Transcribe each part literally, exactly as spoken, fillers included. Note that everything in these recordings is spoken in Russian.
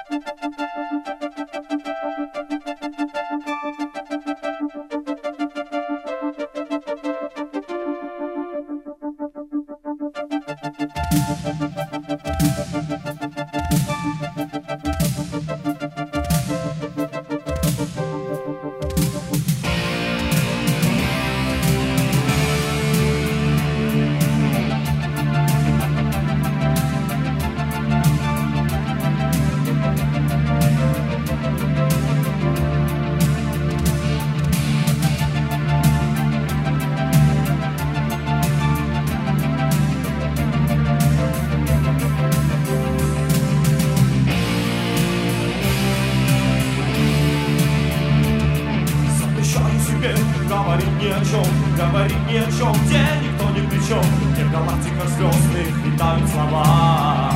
Говорить ни о чем, говорить ни о чем, где никто ни при чем, где в галактиках звездных летают слова.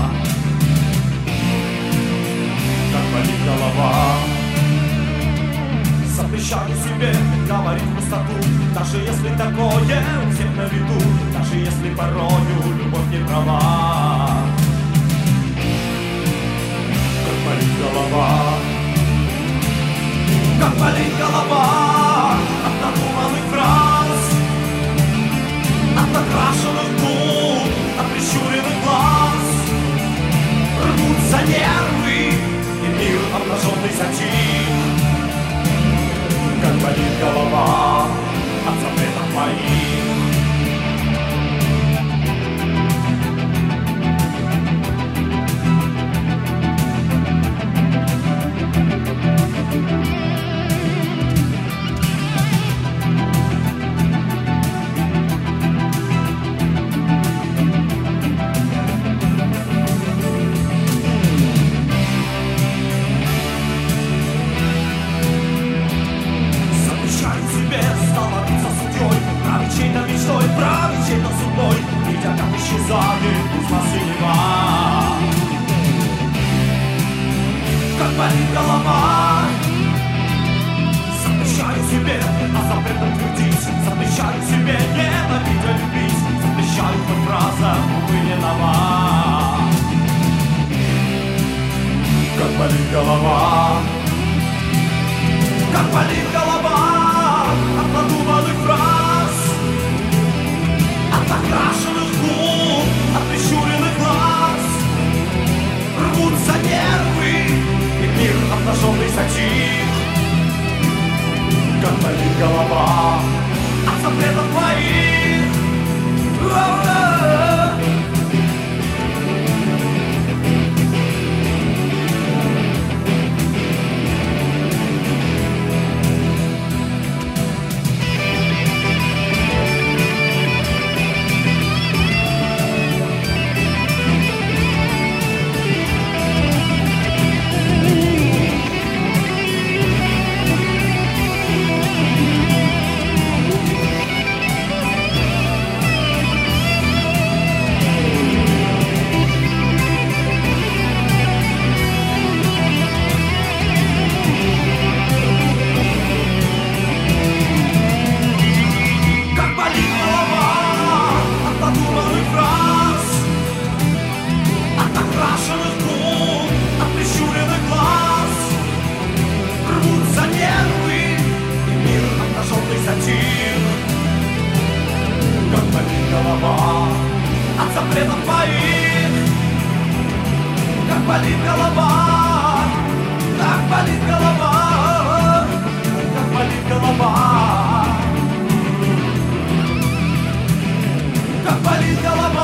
Как болит голова. Запрещаю себе говорить в пустоту, даже если такое у всех на виду, даже если порою любовь не права. Как болит голова. Как болит голова от надуманных фраз, от накрашенных губ, от прищуренных глаз. Рвутся нервы, и мир обнаженный затих. Как болит голова от запретов моих. Как болит голова. Запрещаю себе о запретном твердить, запрещаю себе ненавидеть, а любить, запрещаю хоть фраза, увы, не нова. Как болит голова. Как болит голова от надуманных фраз, от накрашенных губ, от прищуренных глаз. Рвутся нервы, и мир обнаженный затих. Как болит голова от запретов твоих. От запретов твоих. Как болит голова, как болит голова, как болит голова, как болит голова.